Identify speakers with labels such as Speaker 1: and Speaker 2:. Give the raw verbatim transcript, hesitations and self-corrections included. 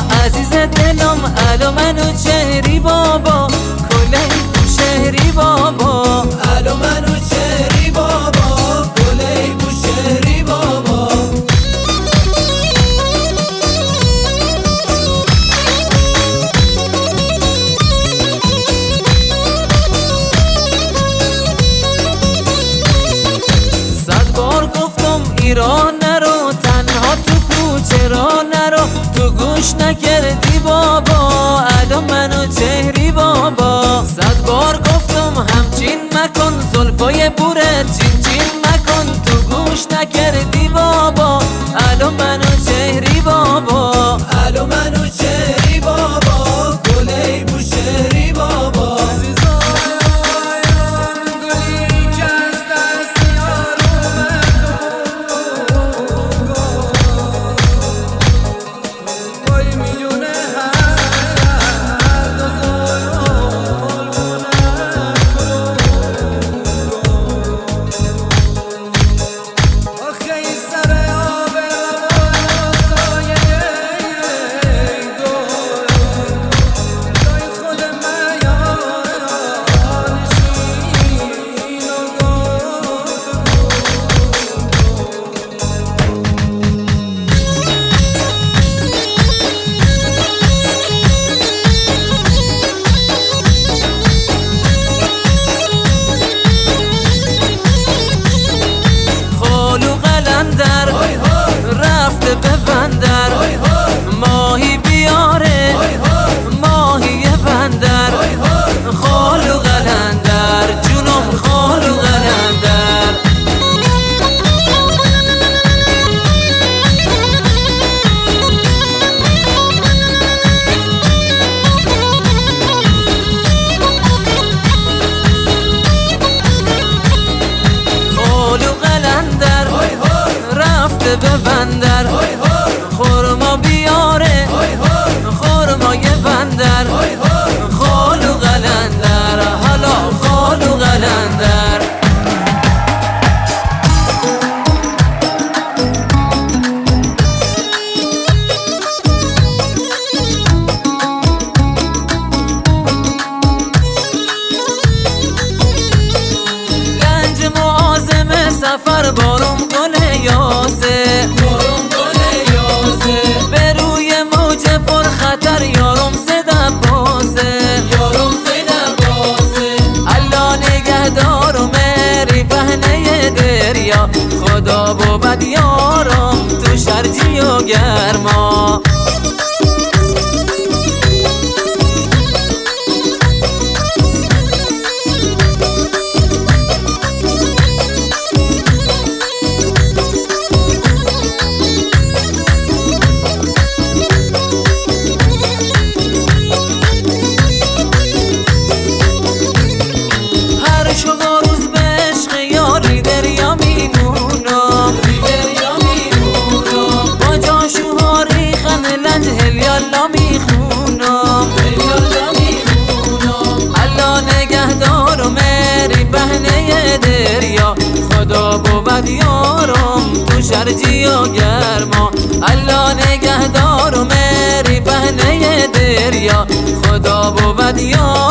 Speaker 1: عزیز دلم الو منو چهری بابا کله بوشهری بابا
Speaker 2: الو منو چهری بابا کله بوشهری بابا
Speaker 1: صد بار گفتم ایران نرو تنها تو کوچه را نرو تو گوش نکردی بابا الو منو چهری بابا صد بار گفتم همچین مکن زلفای بوره چین چین مکن تو گوش نکردی بابا الو منو چهری بابا
Speaker 2: الو منو چهری بابا کله بوشهری بابا
Speaker 1: رفته به بندر ماهی بیاره ماهی بندر خالو قلندر جونم خالو قلندر خالو قلندر رفته به بندر خورما بیاره خورمای بندر خالو قلندر حالا خالو قلندر گنج معاظم سفر بارم گل یاسه به روی موج پر خطر یارم زده بازه الله نگهدار و مری پهنه دریا خدا بود یارم تو شرجی و گرما دریا خدا بود یارم تو شرجی و گرما الله نگهدار و مری پهنه دریا خدا بود یارم